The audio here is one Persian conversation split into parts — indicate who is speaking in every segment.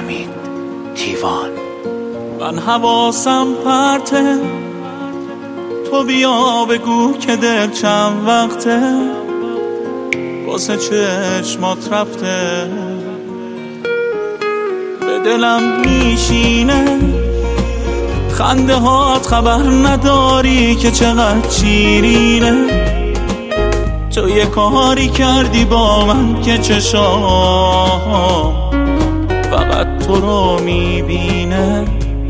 Speaker 1: حمید تیوان.
Speaker 2: من حواسم پرته، تو بیا بگو که دل چند وقته واسه چشمات رفته. به دلم میشینه خنده هات، خبر نداری که چقدر شیرینه. تو یه کاری کردی با من که چشام فقط تو رو میبینه.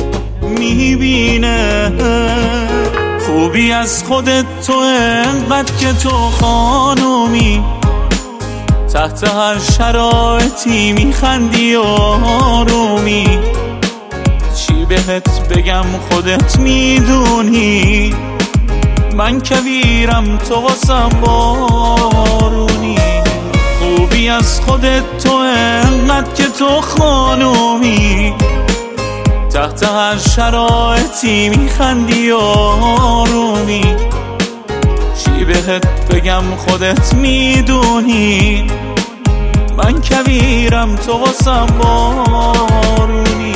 Speaker 2: خوبی از خودت تو انقدر که تو خانومی، تحت هر شرایطی میخندی و آرومی. چی بهت بگم خودت میدونی، من کویرم تو واسم بارونی. خوبی از خودت تو انقدر که تو خانومی، تحت هر شرایطی میخندی و آرومی. چی بهت بگم خودت میدونی، من کویرم تو واسم بارونی.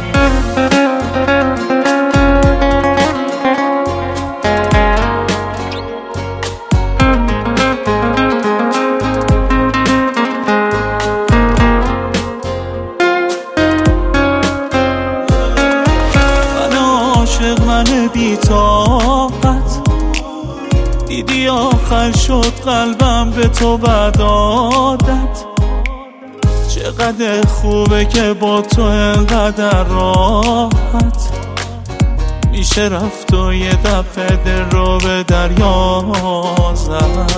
Speaker 2: من بی طاقت دیدی آخر شد قلبم به تو بد عادت. چقدر خوبه که با تو انقدر راحت میشه رفت و یه دفعه دل رو به دریا زد.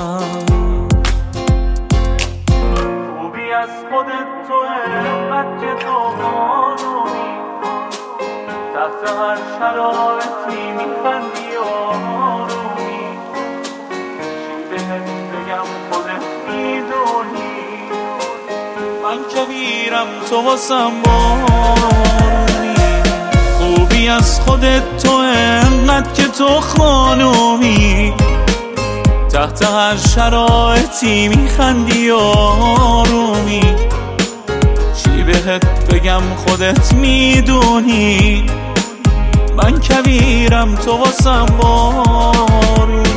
Speaker 2: خوبی از خودت تو انقدر که تو خانومی، تحت هر شرایطی میخندی و آرومی. چی بهت بگم خودت میدونی، من کویرم تو واسم بارونی. خوبی از خودت تو انقدر که تو خانومی، تحت هر شرایطی میخندی و آرومی. چی بهت بگم خودت میدونی، من کویرم تو واسم بارونی.